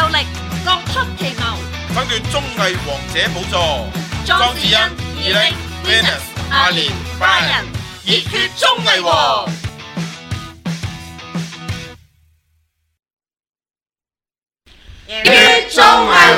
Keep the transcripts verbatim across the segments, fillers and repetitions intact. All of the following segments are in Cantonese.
力，各出奇謀， 爭奪綜藝王者寶座。 莊子欣、二零、Venus、阿蓮、Brian，熱血綜藝王。熱血綜藝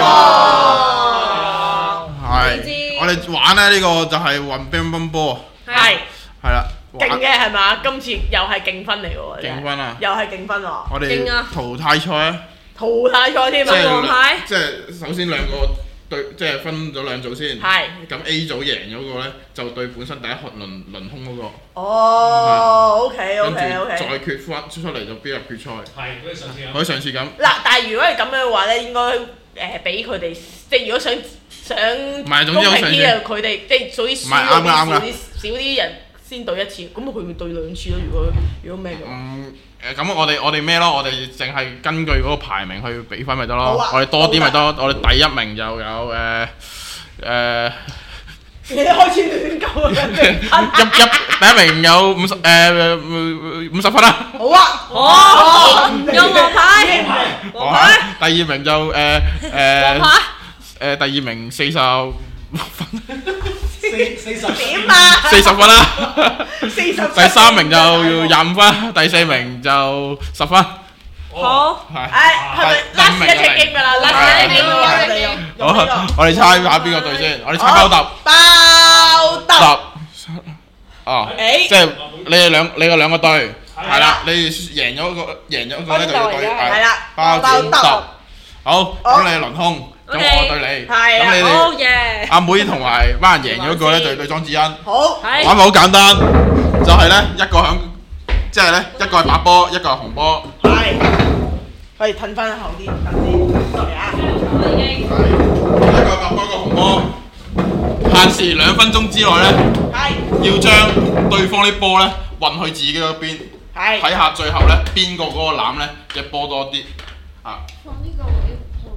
王。 係，我哋玩咧呢個就係混乒乓波。 係。 係啦。 勁嘅係嘛？今次又係競分嚟喎。 競分啊！ 又係競分喎。 我哋淘汰賽。 淘汰賽添啊！ 王牌。即係首先兩個對，即係分咗兩組先。係。咁 A 組贏咗個咧，就對本身第一輪輪空嗰個。 哦，OK OK OK。 再決分出嚟就邊入決賽。係，好似上次咁。好似上次咁。 嗱，但係如果係咁樣嘅話咧，應該誒俾佢哋，即係如果想想公平啲啊，佢哋即係屬於少啲少啲少啲人。先對一次，咁佢會對兩次咯。如果如果咩嘅？嗯誒，咁我哋我哋咩咯？我哋淨係根據嗰個排名去比分咪得咯。我哋多啲咪得。我哋第一名就有誒誒。 你開始亂鳩啊！ 一一第一名有五十誒五十分啦。 好啊！ 哦，有黃牌。 黃牌。第二名就誒誒。黃牌。誒第二名四十六分。 四四十點啊！ 四十分啦。 四十。 第三名就要廿五分，第四名就十分。 好。係。誒係咪 last 一隻 game 㗎啦 ？last 一隻 game 啦，我哋用。 好，我哋猜下邊個隊先？我哋猜包揼。 包揼。 哦。誒。即係你哋兩你個兩個隊。係啦，你贏咗個贏咗個咧就要對。 係啦。 包揼。好，咁你輪空。咁我對你，咁你哋阿妹同埋班人贏咗個咧，就對莊子欣。好，玩法好簡單，就係咧一個響，即係咧一個係白波，一個係紅波。係，可以褪翻後啲，等先。sorry啊，已經。係，一個白波，一個紅波。限時兩分鐘之內咧，要將對方啲波咧運去自己嗰邊。係。睇下最後咧邊個嗰個籃咧嘅波多啲啊！放呢個位。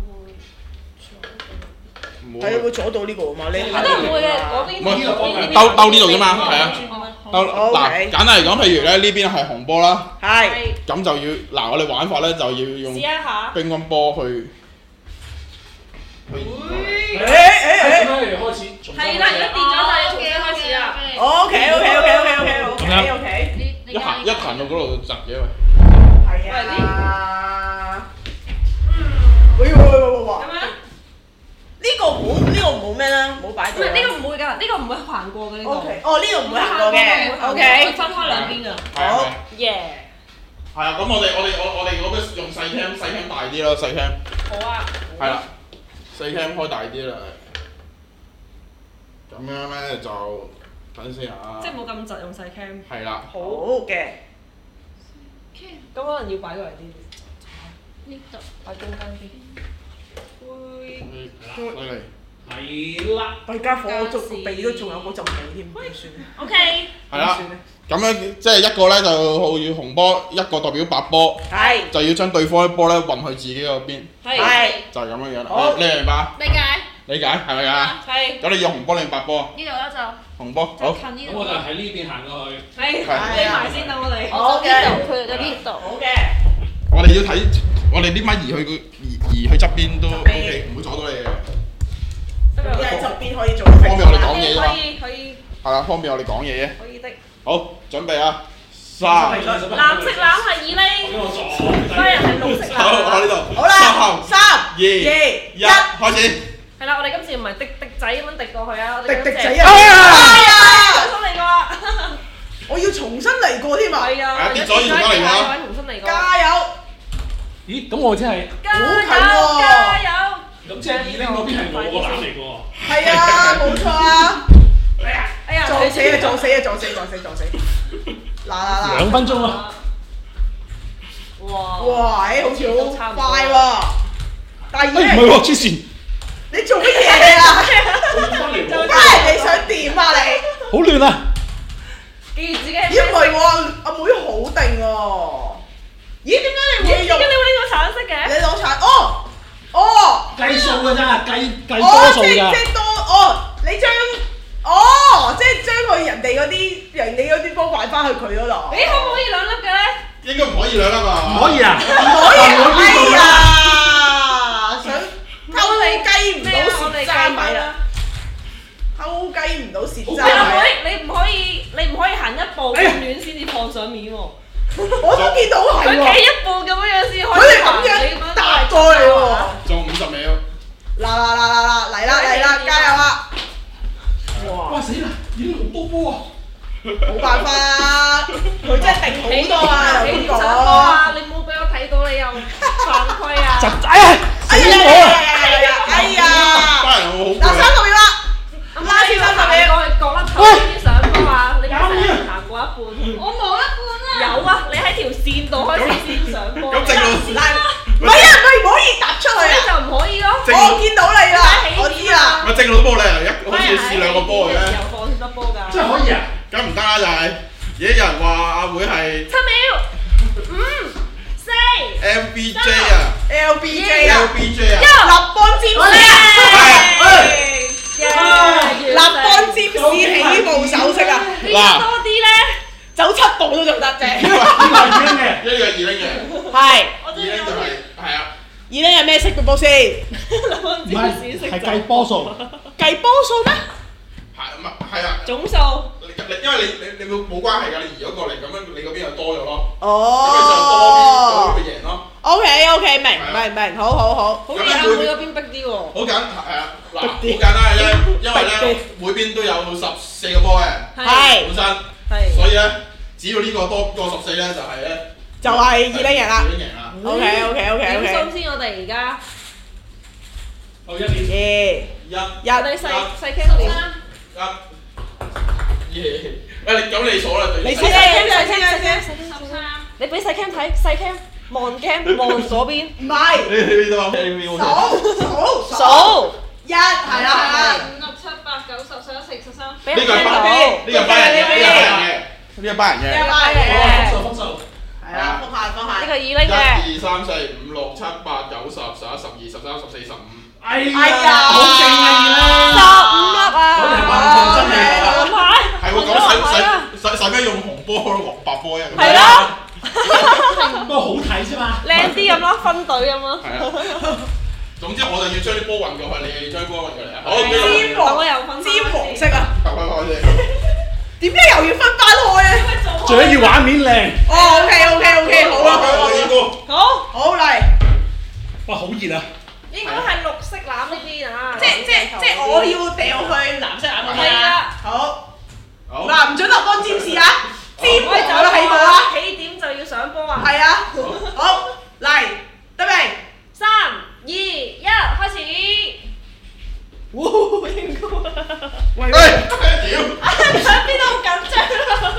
係會阻到呢個啊嘛，你都唔會嘅，嗰邊兜兜呢度啫嘛，係啊，兜嗱簡單嚟講，譬如咧呢邊係紅波啦，係，咁就要嗱我哋玩法咧就要用乒乓波去， 誒誒誒， 開始， 係啦，而家跌咗就要重新開始啦。 OK OK OK OK OK OK OK， 一行一行到嗰度窒嘅喂， 係啊，喂喂喂喂喂。呢個冇呢個冇咩啦，冇擺到。 唔係呢個唔會㗎，呢個唔會行過嘅呢個。 O K，哦呢個唔會行過嘅。O K， 分開兩邊㗎。 好，耶。 係啊，咁我哋我哋我我哋嗰個用細 cam 細 cam 大啲咯，細 cam。 好啊。係啦，細 cam 開大啲啦。咁樣咧就等先啊。 即係冇咁窒用細 cam。 係啦。 好嘅。 咁可能要擺過嚟啲。呢度擺中間啲。 嚟嚟， 係啦， 我而家火燭個鼻都仲有嗰陣味添，點算 ？O K。 係啦，咁樣即係一個咧就要紅波，一個代表白波，係就要將對方啲波咧運去自己嗰邊，係就係咁樣樣。好，你明唔明白？ 理解。 理解係咪啊？係。咁你要紅波定白波？ 呢度咧就。 紅波。好。 咁我就喺呢邊行過去。 係。你埋先等我哋。 好嘅。 佢就呢度。好嘅。 我哋要睇，我哋呢咪移去個移移去側邊都 O K，唔會阻到你嘅。 因為側邊可以做。 方便我哋講嘢啫嘛。 可以可以。 係啦，方便我哋講嘢嘅。 可以的。 好，準備啊！三。 藍色籃係二零。所有人係綠色籃。 好，我呢度。 好啦。三、二、 一，開始。 係啦，我哋今次唔係滴滴仔咁樣滴過去啊，我哋滴滴仔啊！係啊！重新嚟過啊！ 我要重新嚟過添啊！ 係啊！ 跌咗要重新嚟過啊！ 重新嚟過。 加油！ 咦？咁我真係加油！加油！ 咁即係二零嗰邊係我個籃嚟㗎喎。 係啊，冇錯啊！ 哎呀！哎呀！ 撞死啊！撞死啊！撞死！撞死！撞死！嗱嗱嗱！ 兩分鐘啊！ 哇！ 哇！誒，好似好快喎！但係唔係喎，黐線！ 你做乜嘢啊？唉，你想點啊你？ 好亂啊！ 記住自己。 咦唔係喎，阿妹好定喎。咦？點解你會用？ 點解你會呢個橙色嘅？ 你攞橙哦哦。 計數㗎咋，計計多數㗎。 哦，即即多哦，你將哦，即係將佢人哋嗰啲人哋嗰啲波擺翻去佢嗰度。 你可唔可以兩粒嘅咧？ 應該唔可以兩粒啊！ 唔可以啊！ 唔可以啊！哎呀！ 步咁遠先至放上面喎。 我都見到係喎。 佢企一步咁樣樣先開始。 佢哋咁樣搭過嚟喎。 仲五十秒。 嗱嗱嗱嗱嗱嚟啦嚟啦，加油啊！ 哇！哇死啦！已經好多波啊！ 冇辦法啊！佢真係定好多啊！ 你上波啊！你冇俾我睇到你又犯規啊！ 侄仔啊！死我啊！ 哎呀！ 班人好好。 嗱三十秒啦，拉先三十秒。 過去角落頭先上波啊！你成日行過一半。我冇一半啊！有啊！你喺條線度開始先上波。 咁正路。 唔係啊！佢唔可以踏出去啊！ 就唔可以咯。 我見到你啦，我知啦。 咪正路都冇理由一好似試兩個波嘅咩？ 又放得波㗎。 真係可以啊！ 梗唔得啦，就係而家有人話阿會係七秒，五、四 M B J 啊 ，L B J 啊 ，L B J 啊， 立邦占士啊，立邦占士起步手勢啊！ 嗱， 多啲咧， 走七步都仲得啫。 呢個係二拎嘅， 呢個二拎嘅， 係二拎就係係啊， 二拎係咩色嘅波先？ 唔係係計波數， 計波數咩？ 係唔係係啊？ 總數。 因為你你你冇冇關係㗎，你移咗過嚟咁樣，你嗰邊又多咗咯。 哦。 咁你就多邊多邊咪贏咯。 O K O K 明明明，好好好。 好似阿妹嗰邊逼啲喎。 好簡係啊，嗱好簡單嘅啫，因為咧每邊都有十四個波嘅， 係本身， 係， 所以咧只要呢個多過十四咧，就係咧就係二拎贏啦。 二拎贏啦。 O K O K O K O K。 點數先？我哋而家。 好一點。 二一。 一。你細細 cam 點？ 一。二。喂，你咁你數啦， 你細 cam 細 cam 細 cam 十三。你俾細 cam 睇，細 cam 望 cam 望左邊。 唔係。 你你呢度數數數。 一係啦係啦。 五六七八九十十一十十三。 呢個係班呢個係班人嘅，呢個係班人嘅，呢個班人嘅。 呢個班人嘅。 數數數。 係啦，放下放下。 呢個二拎嘅。 一二三四五六七八九十十一十二十三十四十五。 哎呀，好勁啊！ 十五粒啊！ 真係黃牌。 係喎，咁使使使使咩用紅波黃白波一？ 係咯。 不過好睇啫嘛。 靚啲咁咯，分隊咁咯。 係啊。總之我就要將啲波運過去，你將啲波運過嚟啊！好， 尖黃， 我又分尖黃色啊！ 分開開先。 點解又要分翻開啊？ 最緊要畫面靚。 哦，OK OK OK，好啦， 好，英哥。 好，好嚟。 哇，好熱啊！ 應該係綠色籃呢邊啊！ 即即即我要掉去藍色籃嗰邊啊！好。 好。 嗱，唔准立邦占士啊！尖黃就起步啦。 起點就要上波啊！ 係啊。好，嚟，得未？ 三、二、一，開始！ 哇，英哥啊！ 喂，屌！ 上邊都好緊張。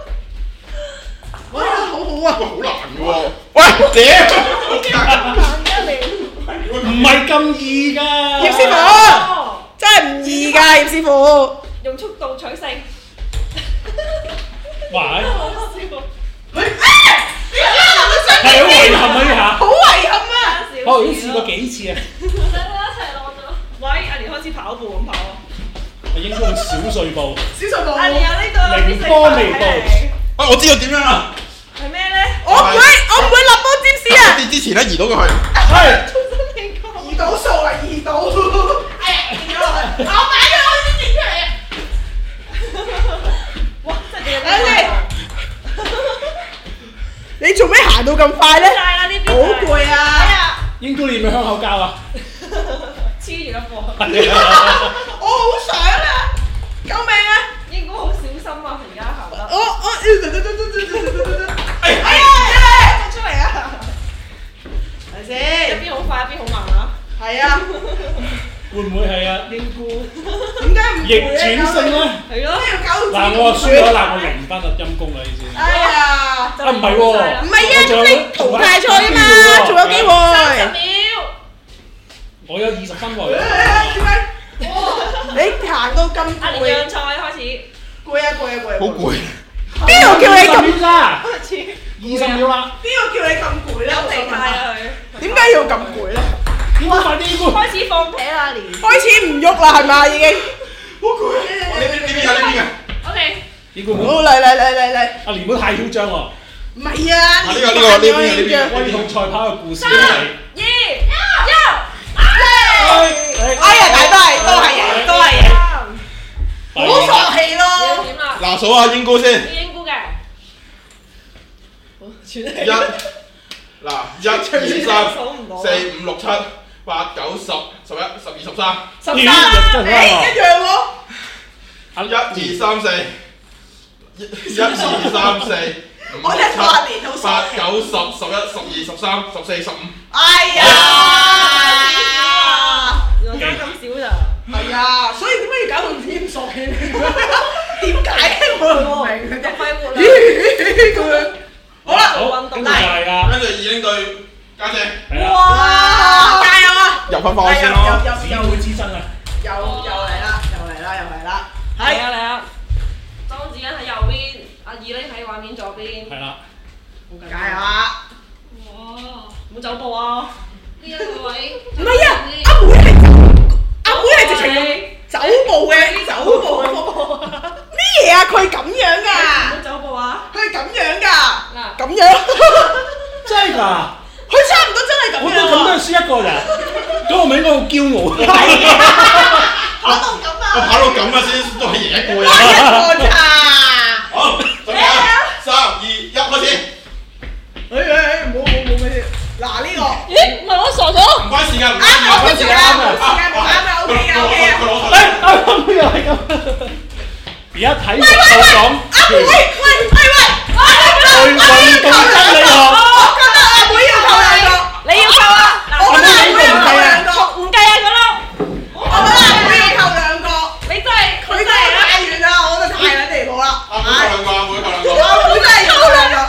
哇，好好啊！ 哇，好難嘅喎！喂，屌！ 難得嚟。 唔係咁易㗎。 葉師傅，真係唔易㗎，葉師傅。 用速度取勝。 哇！ 好笑。 佢啊！ 係好遺憾啊！呢下。 好遺憾啊！ 我已經試過幾次啊。 兩個一齊落咗。喂，阿蓮開始跑步咁跑啊！ 我應該用小碎步。 小碎步。 阿蓮有呢個凌波微步。 啊，我知道點樣啦！ 係咩咧？ 我唔會，我唔會立波占士啊！ 跌之前咧移到過去。 係。 移到數啊，移到。哎呀，移咗落去。我擺咗我先跌出嚟啊！ 哇！真係點啊？ 你做咩行到咁快咧？好攰啊！ 應該你係咪香口膠啊？ 黐住個波。 我好想啊！救命啊！ 應該好小心啊！而家行得。 我我哎呀！出嚟啊！係先。 一邊好快，一邊好慢啊！ 係啊。 會唔會係啊？英姑點解唔逆轉勝咧？ 係咯。 嗱，我輸咗啦，我零分啊，陰公啦，你知。 哎呀！ 啊，唔係喎。 唔係啊，咁你淘汰賽啊嘛，仲有機會。 三十秒。 我有二十分喎。 點解？你行到咁阿蓮讓賽開始。 攰啊攰啊攰啊！ 好攰。 邊個叫你咁？ 二十秒啦。 邊個叫你咁攰咧？ 有地界啊佢。 點解要咁攰咧？ 點解快啲？ 開始放屁啦，阿蓮。 開始唔喐啦，係咪已經？ 好攰啊！呢邊呢邊啊呢邊啊。 O K。 應該好嚟嚟嚟嚟嚟。 阿蓮唔好太囂張喎。 唔係啊！ 呢個呢個呢邊呢邊。 威同賽跑嘅故事。 三、二、一。 哎呀，大都係都係贏，都係贏。好傻氣咯！ 點啦？ 嗱，數下英哥先。 英姑嘅。 一嗱一二三四五六七八九十十一十二十三十三誒一樣喎。 一二三四一一二三四五六七八九十十一十二十三十四十五。 哎呀！ 原來加咁少咋？ 係啊，所以點解要搞到添數嘅？點解我唔明佢哋揮霍啦？咁樣好啦，運動嚟， 跟住已經對家姐。 哇！加油啊！ 入翻翻先咯， 姊妹之爭啊！ 又又嚟啦，又嚟啦，又嚟啦！ 係啊嚟啊！莊子欣喺右邊，阿二拎喺畫面左邊。 係啦， 加油啊！ 哇！唔好走步啊！呢一個位。 唔係啊，阿妹係阿妹係直情用走步嘅走步嘅方法。咩嘢啊？佢咁樣㗎？ 唔好走步啊！ 佢係咁樣㗎？ 嗱， 咁樣。 真係㗎！ 佢差唔多真係咁樣。 我都咁多係輸一個咋？咁我咪應該好驕傲。 係啊！跑到咁啊！ 我跑到咁啊先都係贏一個呀！一個咋？ 好，準備啊！三二一，開始。 誒誒誒，冇冇冇咩？嗱呢個， 咦？唔係我傻咗？ 唔關事㗎，唔關關事㗎， 冇時間冇啱嘅，OK 嘅 OK 嘅。 誒，啱啱又係咁。而家睇我講， 喂喂喂喂， 運運動真理學。 我覺得阿妹要扣兩個， 你要扣啊！ 我覺得阿妹要扣兩個， 唔計啊嗰粒。 我覺得阿妹要扣兩個， 你真係佢真係太遠啦，我覺得太撚離譜啦。 阿妹扣兩個，阿妹扣兩個。 阿妹真係要扣兩個。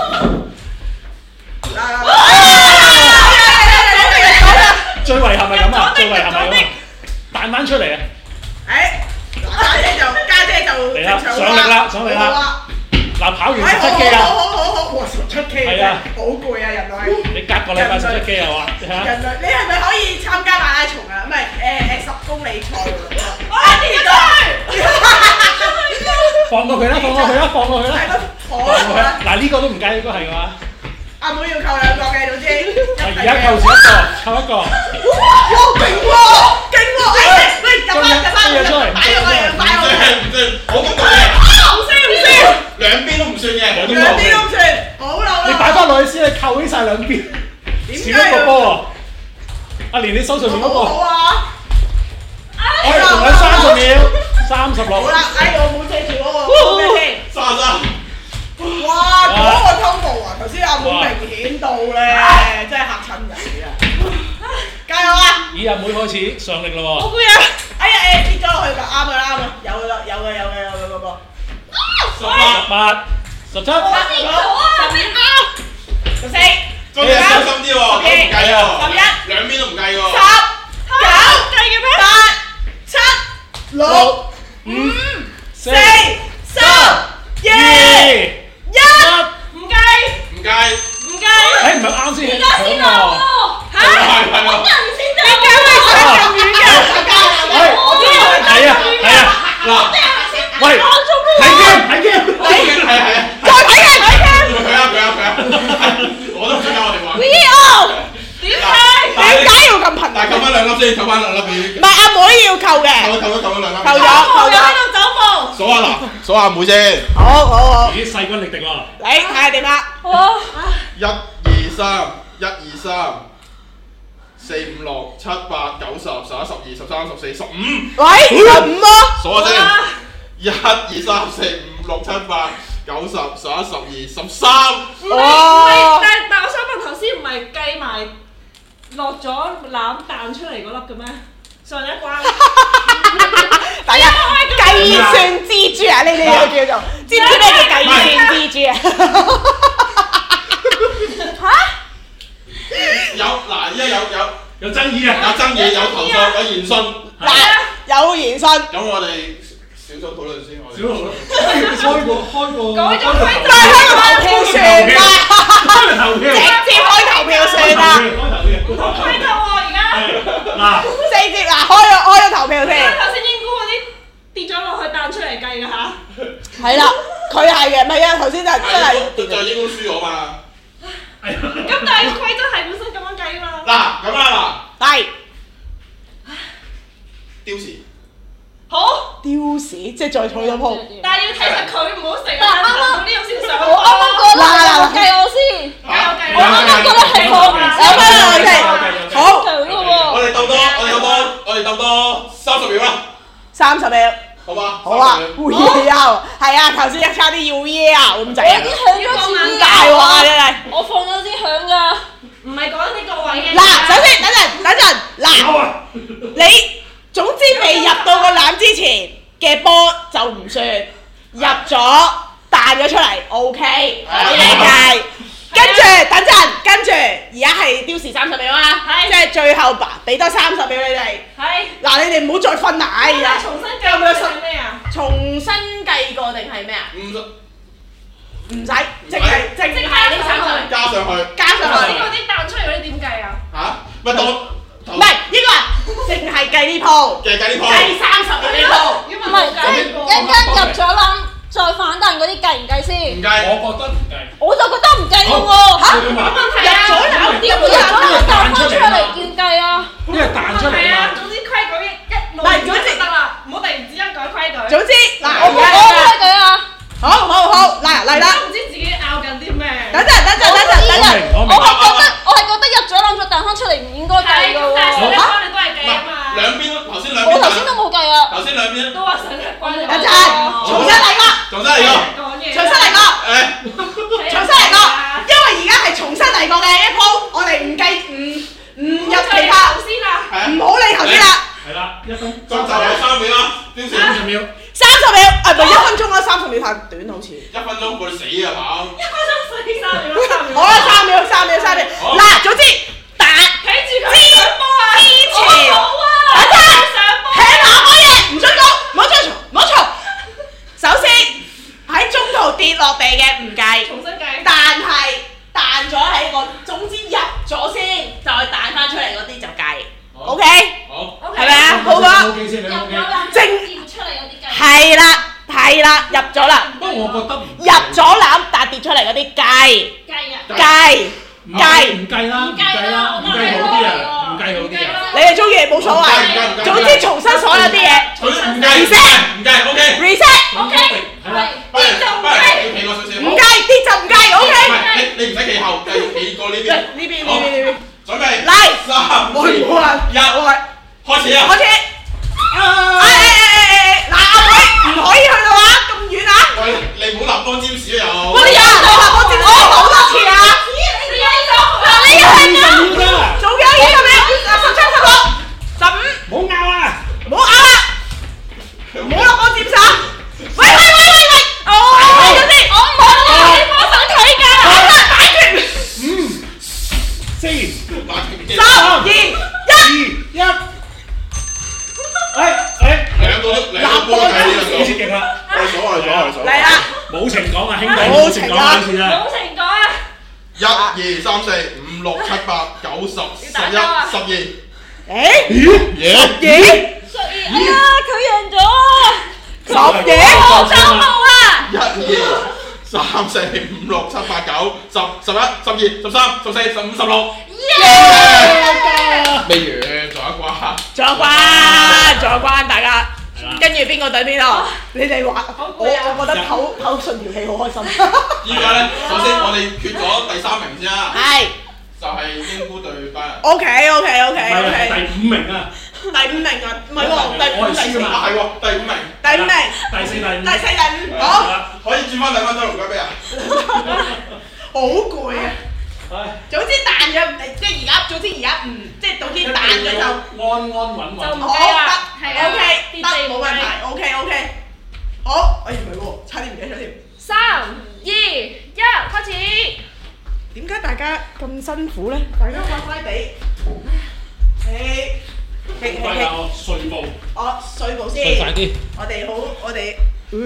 最遺憾係咁啊！最遺憾係咁啊！彈翻出嚟啊！ 誒，嗱家姐就家姐就嚟啦，上力啦，上力啦！嗱，跑完十七 K 啊！ 好好好好，哇！十七 K 係啊， 好攰啊人類。 你隔個禮拜十七 K 係嘛？ 人類，你係咪可以參加馬拉松啊？唔係誒誒十公里賽喎。 啊！跌咗去。 放過佢啦，放過佢啦，放過佢啦！ 放過佢啦！ 嗱呢個都唔計，應該係嘅話。 阿妹要扣兩個嘅，總之。 而家扣少一個，扣一個。 哇！勁喎，勁喎！誒喂，入翻入翻，擺入去，擺入去。 唔算，好公道嘅。 唔算唔算？ 兩邊都唔算嘅，兩兩邊都唔算。好啦好啦。 你擺翻落去先，你扣起晒兩邊。少一個波喎。阿蓮，你手上面嗰個。 好啊。 我哋仲有三十秒，三十六。 好啦，哎，我冇遮住嗰個咩先？ 三十三。 哇！嗰個combo啊，頭先阿妹明顯到咧，真係嚇親人嘅。加油啊！ 咦，阿妹開始上力咯喎！ 好攰啊！哎呀誒，跌咗落去㗎，啱㗎啱㗎，有㗎有㗎有㗎有㗎嗰個。 十八、十七、 十九、十五、十四、 再小心啲喎，唔計喎， 十一、 兩邊都唔計喎。 十、九、計嘅咩？八、七、六、五、四、三、二。一唔計， 唔計， 唔計。 誒唔係啱先， 而家先攞喎，嚇！ 係係喎。 人先得，點解會差咁遠㗎？我知道係啊係啊，嗱，喂，睇鏡睇鏡， 係係係啊， 再睇鏡睇鏡。 佢啊佢啊佢啊，我都唔想教我哋玩。 V O 點解？點解要咁頻？ 但係扣翻兩粒先，扣翻兩粒俾。 唔係阿妹要扣嘅。 扣咗扣咗扣咗兩粒。 扣咗扣咗。喺度走步。 數下嗱，數下阿妹先。 好好好。 咦，勢均力敵喎！ 你睇下點啊？ 好。 一二三，一二三，四五六七八九十十一十二十三十四十五。 喂，十五咯。 數下先。一二三四五六七八九十十一十二十三。 哇！但但我想問頭先唔係計埋落咗攬彈出嚟嗰粒嘅咩？上一關。 大家計算蜘蛛啊！呢啲叫做，知唔知咩叫計算蜘蛛啊？嚇？ 有嗱，依家有有有爭議啊！ 有爭議，有投訴，有言訊。 嗱，有言訊。 咁我哋小組討論先，我哋。 小組開個開個。 改咗規則。 再開個投票算啦。 開個投票。 直接開投票算啦。 開投票。 冇規則喎，而家。 嗱。 直接嗱，開咗開咗投票先。 頭先英姑嗰啲跌咗落去彈出嚟計㗎嚇。 係啦，佢係嘅，唔係啊，頭先就真係。 就應該輸咗嘛。 咁但係個規則係本身咁樣計啊嘛。 嗱，咁啊嗱。係。 丟時。 好。 丟屎，即係再退多鋪。 但係要睇實佢唔好成日彈到呢度先上。 我啱啱講嗱嗱嗱，計我先。 啊。 好啊，會啊，係啊，頭先一差啲要耶啊咁滯啊。 啲響咗咁大話真係。 我放咗啲響㗎，唔係講呢個位嘅。 嗱，首先等陣，等陣，嗱，你總之未入到個籃之前嘅波就唔算，入咗彈咗出嚟 ，OK， 可以理解。跟住等陣，跟住而家係丟時三十秒啊，即係最後吧，俾多三十秒你哋。係。嗱，你哋唔好再分啦，哎呀！ 重新計過定咩啊？ 重新計過定係咩啊？ 唔唔使，淨係淨係呢三十。 加上去。 加上去。 嗰啲彈出嚟嗰啲點計啊？ 嚇？咪當。 唔係呢個，淨係計呢鋪。 計計呢鋪。 計三十秒呢鋪。 唔係，一間入咗籃。再反彈嗰啲計唔計先？ 唔計， 我覺得唔計。 我就覺得唔計嘅喎嚇，入咗籃點會入咗籃彈翻出嚟叫計啊？ 因為彈出嚟啊嘛。 總之規矩一路唔就得啦，唔好突然之間改規矩。 總之嗱， 我冇改規矩啊。 好好好，嗱嚟啦。 都唔知自己拗緊啲咩。 等陣等陣等陣等陣， 我係覺得我係覺得入咗籃再彈翻出嚟唔應該計嘅喎。嚇？你都係計啊嘛。兩邊頭先兩邊。我頭先都冇計啊。頭先兩邊都話想關咗。等陣，重新嚟過。重新嚟過，重新嚟過，誒，重新嚟過，因為而家係重新嚟過嘅一鋪，我哋唔計唔唔入其他先啦，唔好理頭先啦。係啦，一分鐘就有三秒啦，標三十秒。三十秒，誒唔係一分鐘啦，三十秒太短好似。一分鐘會死啊跑。一分鐘死三秒，三秒。好啦，三秒，三秒，三秒。嗱，總之彈，睇住佢上波啊！之前，等陣，起碼可以唔准講，唔好再嘈，唔好嘈。首先喺中途跌落地嘅唔計，重新計。但係彈咗喺個，總之入咗先，再彈翻出嚟嗰啲就計。O K， 好，係咪啊？好嘛？入咗籃，正出嚟嗰啲計。係啦，係啦，入咗啦。不過我覺得入咗籃但跌出嚟嗰啲計。計啊！計計唔計啦？唔計啦，唔計好啲啊！唔計好啲啊！你哋中意冇所謂，總之重新所有啲嘢。reset，唔計 OK。reset，OK。係啦，跌就唔計。企過少少。唔計，跌就唔計 OK。唔係，你你唔使企後，計企過呢邊。呢邊呢邊呢邊。準備。嚟。三、二、一，開始啊！開始。誒誒誒誒，嗱，阿妹唔可以去到啊，咁遠啊！喂，你唔好立多招屎啊又。我有人立多招屎，我好多次啊！你有咗，你係啊！仲有二十秒，十七、十六、十五，唔好拗啊！唔好拗啊！唔好落我接手！喂喂喂喂喂！哦，睇咗先，我唔好啦，你幫手睇㗎，好啦，解決。五、四、三、二、一、一。誒誒，兩個都兩個波睇呢個，好似勁啦！我數我數我數。嚟啊！冇情講啊，兄弟，冇情講呢次啊！冇情講啊！一、二、三、四、五、六、七、八、九、十、十一、十二。誒？咦？十二？十二！哎呀，佢贏咗啊！十二！三號啊！一、二、三、四、五、六、七、八、九、十、十一、十二、十三、十四、十五、十六。耶！未完，仲有一關。仲有關，仲有關，大家跟住邊個對邊啊？你哋話，我我覺得唞唞順條氣好開心。依家咧，首先我哋決咗第三名先啦。係。就係英姑對拜仁。O K O K O K O K。第五名啊！第五名啊！唔係喎，第五第四啊，係喎，第五名。第五名。第四第五。第四第五。好。可以轉翻兩分鐘唔該俾啊！好攰啊！總之彈咗唔係，即係而家，總之而家唔，即係總之彈咗就安安穩穩，就唔計啦。O K，得冇問題。O K O K，好，哎唔係喎，差啲唔記得咗添。三、二、一，開始。點解大家咁辛苦咧？大家快快地，誒，係係係，碎步。哦，碎步先。碎快啲。我哋好，我哋。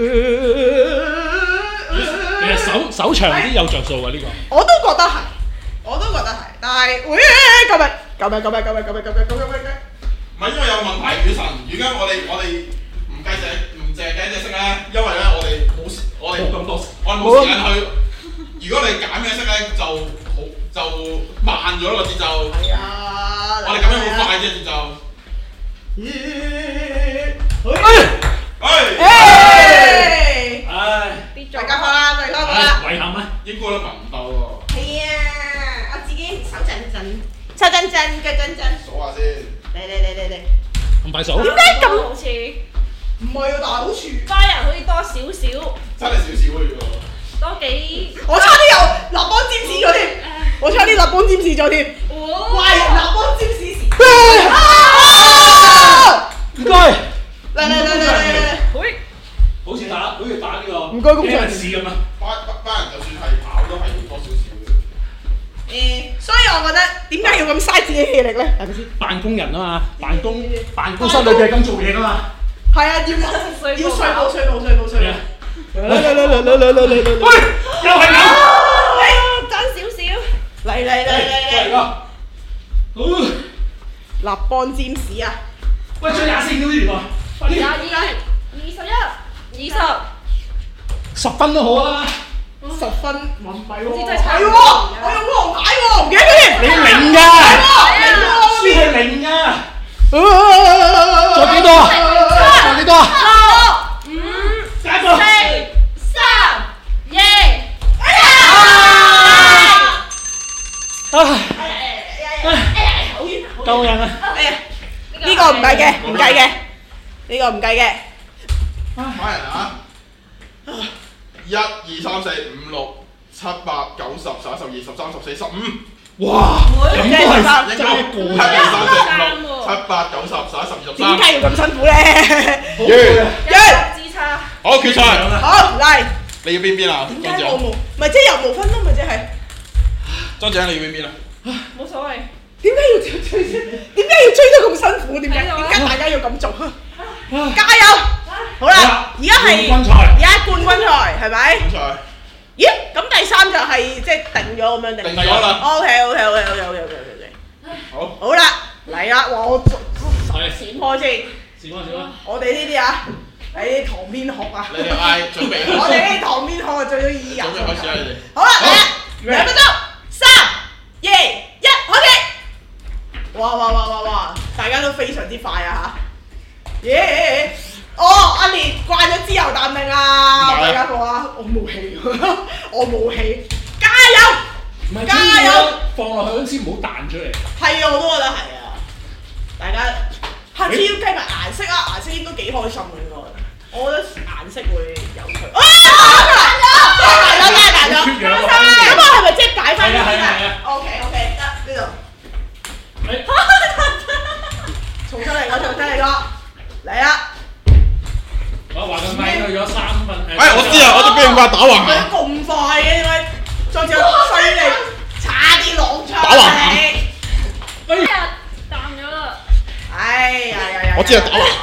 其實手手長啲有着數㗎呢個。我都覺得係。我都覺得係，但係，喂，救命！救命！救命！救命！救命！救命！救命！救命！唔係因為有問題，雨神。而家我哋我哋唔計隻唔淨係計隻色咧，因為咧我哋冇時，我哋冇咁多，我哋冇時間去。如果你揀嘅色咧，就好就慢咗個節奏。係啊，我哋咁樣好快嘅節奏。哎哎哎！大家好啦，大家好啦。遺憾啊，應該都聞唔到喎。係啊。手震震，手震震，腳震震。數下先。嚟嚟嚟嚟嚟。咁快數？點解咁？好似。 唔係啊，但係好處。 花人可以多少少。 真係少少嘅喎。多幾。 我差啲又立邦占士咗添，我差啲立邦占士咗添。壞人立邦占士時。 唔該。 嚟嚟嚟嚟嚟嚟。 喂。 好似打，好似打呢個。 唔該，工作人士咁啊。 班班人就算係跑都係要多少少嘅。 誒，所以我覺得點解要咁嘥自己氣力咧？係咪先？ 辦公人啊嘛，辦公辦公室裏邊係咁做嘢噶嘛。 係啊，要要稅報稅報稅報稅。嚟嚟嚟嚟嚟嚟嚟嚟嚟！ 喂，又係咁。 爭少少。 嚟嚟嚟嚟嚟！ 好。 立邦占士啊！ 喂，仲有廿四秒原來。 廿二、二十一、二十。 十分都好啊。 十分唔係喎， 係喎， 我用黃牌喎，唔記得添。 你零㗎，輸係零㗎。仲幾多啊？仲幾多啊？ 六、五、四、三、二。 唉， 好遠， 救人啊！ 哎呀，呢個唔計嘅，唔計嘅，呢個唔計嘅。 買人啊！一二三四五六七八九十十一十二十三十四十五，哇！咁都係應該一二三四五六七八九十十一十二十三。 點解要咁辛苦咧？ 完，完，支叉。 好決賽。 好嚟。 你要邊邊啊？ 點解我冇？咪即係又冇分咯，咪即係。 莊長，你要邊邊啊？ 冇所謂。 點解要追追？點解要追得咁辛苦？點解？點解大家要咁做？加油！好啦，而家係而家冠軍賽係咪？ 冠軍賽。 咦？咁第三就係即係定咗咁樣定？ 定咗啦。 O K O K O K O K O K O K。 好。 好啦，嚟啦！哇！我閃開先。 閃開閃開。 我哋呢啲啊，喺旁邊學啊。 你哋嗌準備。 我哋呢啲旁邊學最有意義啊！ 準備開始啦，你哋。 好啦，嚟啦！兩分鐘，三、二、一，開始！哇哇哇哇哇！大家都非常之快啊嚇！耶！哦，阿蓮慣咗自由淡定啊！大家講啊，我冇氣，我冇氣，加油！加油！ 放落去嗰陣時唔好彈出嚟。係啊，我都覺得係啊！大家下次要計埋顏色啊，顏色應該幾開心嘅應該。我覺得顏色會有趣。啊！彈咗，彈咗，真係彈咗。咁我係咪即係解翻呢邊啊 ？O K O K，得呢度。重新嚟過，重新嚟過，嚟啊！ 我話咁快去咗三分。 哎，我知啊，我都俾人話打橫行。 咁快嘅點解？再隻犀利，差啲攞出嚟。 打橫行。 哎呀，彈咗啦！ 哎呀呀呀！ 我知啊，打橫行。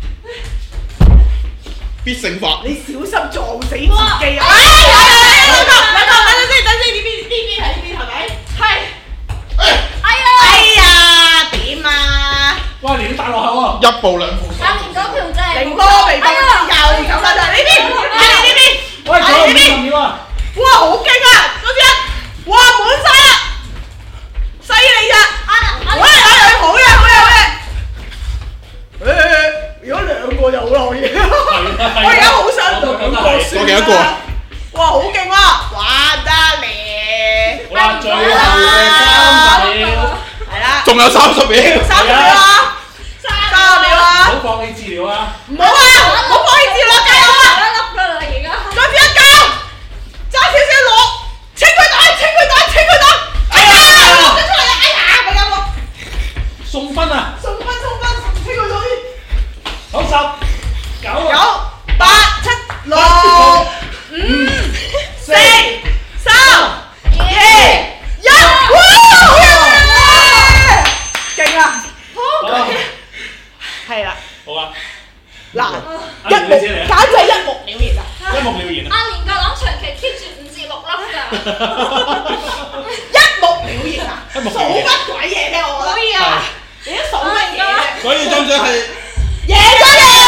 必勝法。你小心撞死自己啊！哎呀呀呀！等等等等等先，等先，呢邊呢邊係呢邊係咪？係。哎呀！哎呀，點啊？ 哇！連打落口啊！ 一步兩步。 阿連嗰條正。 凌波微步又走翻嚟呢邊，阿連呢邊， 喂，仲有五呢邊。 十秒啊！ 哇，好勁啊！嗰隻，哇，滿晒啦，犀利咋！喂喂喂，好嘢好嘢好嘢！誒，如果兩個就好耐嘅，我而家好想兩個算啦。 多幾多個啊？ 哇，好勁喎！玩得嚟。 哇，最後嘅三十秒。 係啦。 仲有三十秒。 三十秒啊！三十秒啊！ 唔好放棄治療啊！ 唔好啊！唔好放棄治療，加油啊！ 一粒㗎啦，而家。 再次一加油！揸少少落，清佢袋，清佢袋，清佢袋！哎呀，落咗出嚟啦！哎呀，咪有個送分啊！ 送分送分，清佢袋。 好，十、九、 九、八、七、六、五、四、三、二、一，哇！勁啊！ 好， 係啦。 好啊。 嗱，一目簡直係一目了然啊！ 一目了然啊！ 阿連夠膽長期 keep 住五至六粒㗎。 一目了然啊！數乜鬼嘢咧？我覺得。可以啊！你都數乜嘢啫？ 所以莊長係贏咗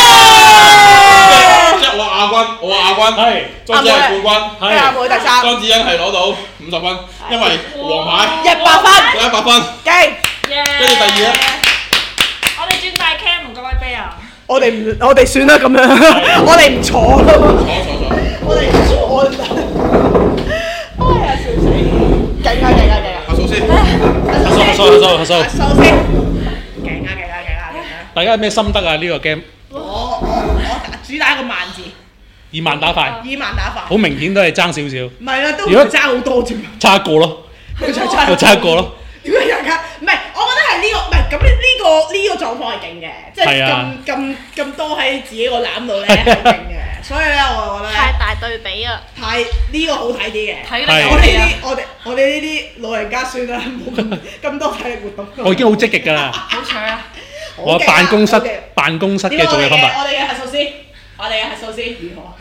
嘅。 即係我亞軍，我亞軍， 係莊子係冠軍， 係阿妹第三。 莊子欣係攞到五十分，因為黃牌一百分， 一百分， 勁。 跟住第二咧， 我哋轉大 cam 唔該威啤啊！ 我哋唔，我哋算啦咁樣，我哋唔坐咯。 坐坐坐。 我哋唔坐啦。哎呀，笑死！勁啊勁啊勁啊！ 阿數先。 阿數阿數阿數阿數。 收先。勁啊勁啊勁啊勁啊！ 大家有咩心得啊？呢個 game？ 我我我主打一個慢字。 以慢打快。 以慢打快。 好明顯都係爭少少。 唔係啊，都唔係爭好多啫嘛。 差一個咯。 佢就差。 我差一個咯。 點解人家？唔係，我覺得係呢個唔係咁呢呢個呢個狀況係勁嘅，即係咁咁咁多喺自己個籃度咧係勁嘅，所以咧我覺得太大對比啊！ 太呢個好睇啲嘅， 體力我哋呢啲我哋我哋呢啲老人家算啦，冇咁咁多體力活動。 我已經好積極㗎啦。 好彩啊！ 我辦公室辦公室嘅做嘢方法。 我哋嘅核數師，我哋嘅核數師如何？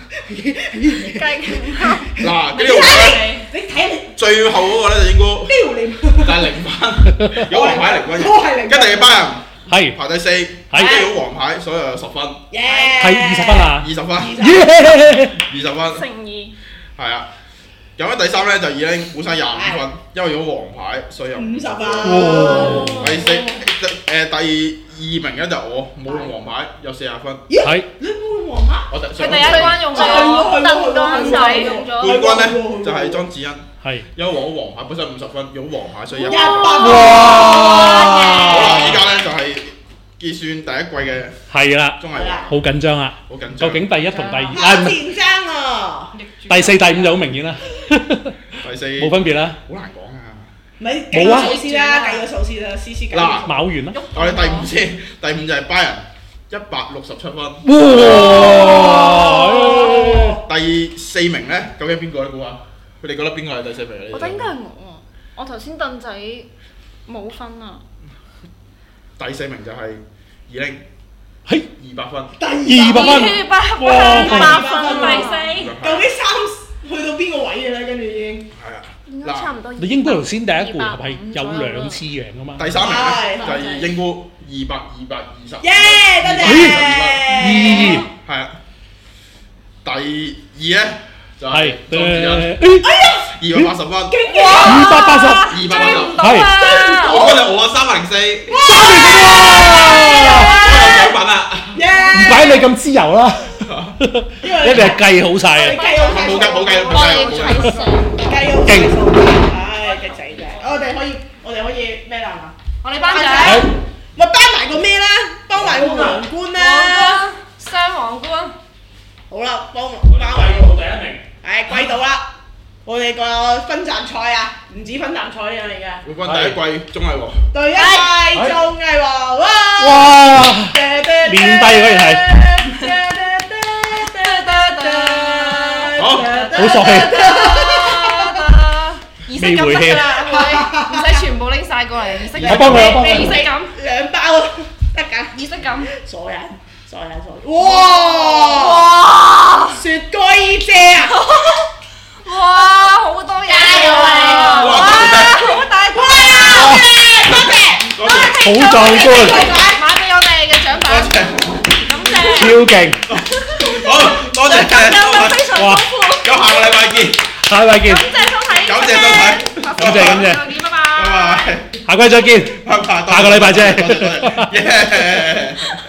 嗱，呢個你睇你最後嗰個咧就應該但係零分，如果黃牌零分，跟住嘅班人係排第四，係如果黃牌所有有十分， 係二十分啊， 二十分，二十分， 乘二， 係啊。咁咧第三咧就已經本身廿五分，因為如果黃牌所以有五十分。 第四誒第二名咧就我冇用黃牌，有四十分。 係。 你冇用黃牌？ 我第佢第一關用咗，鄧光仔用咗。 冠軍咧就係莊子欣， 係因為我黃牌本身五十分，用黃牌所以一百。 哇！ 好啦，依家咧就係結算第一季嘅係啦， 綜藝， 好緊張啊！ 好緊張。 究竟第一同第二？ 好緊張啊！ 第四、第五就好明顯啦。 第四冇分別啦。 好難講啊！ 咪計個數先啦，計個數先啦，思思計。 嗱， 卯完啦。 我哋第五先，第五就係巴人一百六十七分。哇！第四名咧，究竟邊個咧？估下，佢哋覺得邊個係第四名咧？ 我覺得應該係我啊！我頭先凳仔冇分啊。 第四名就係二玲， 係二百分。 二百分， 二百分，二百分第四。 究竟三去到邊個位嘅咧？跟住已經係啊， 應該差唔多。 你英姑頭先第一回合係有兩次贏噶嘛？ 第三名咧就係英姑二百二百二十。 耶！多謝。 二係啊。第二咧就係莊子欣， 哎呀， 二百八十分。 二百八十， 二百八十， 係。 我嗰日我三百零四。 三零有獎品啊！ 唔怪你咁自由啦，一定係計好晒嘅。 冇計冇計冇計冇計。 計好計數，唉，激死真係！我哋可以我哋可以咩啦嘛？ 我哋頒獎， 咪頒埋個咩啦？頒埋個皇冠啦！ 雙皇冠。 好啦，幫頒埋個第一名。 係季度啦！我哋個分站賽啊，唔止分站賽呢樣嚟嘅。 冠軍第一季綜藝王。 第一季綜藝王，哇！ 哇！練低嗰樣係。 好， 好索氣。 儀式感得㗎啦，唔使全部拎晒過嚟，儀式感。 我幫佢，我幫佢。 儀式感兩包得㗎。 儀式感。 傻人，傻人，傻人。哇！哇！雪龜姐啊！ 哇！好多嘢啊！哇！好大杯啊！多謝多謝， 好壯觀。 買俾我哋嘅獎品，感謝。 超勁！ 好，多謝多謝， 非常豐富。 咁下個禮拜見， 下個禮拜見。 感謝收睇， 感謝收睇， 感謝感謝。 拜拜。 拜拜。 下季再見。 拜拜。 下個禮拜啫。 多謝多謝。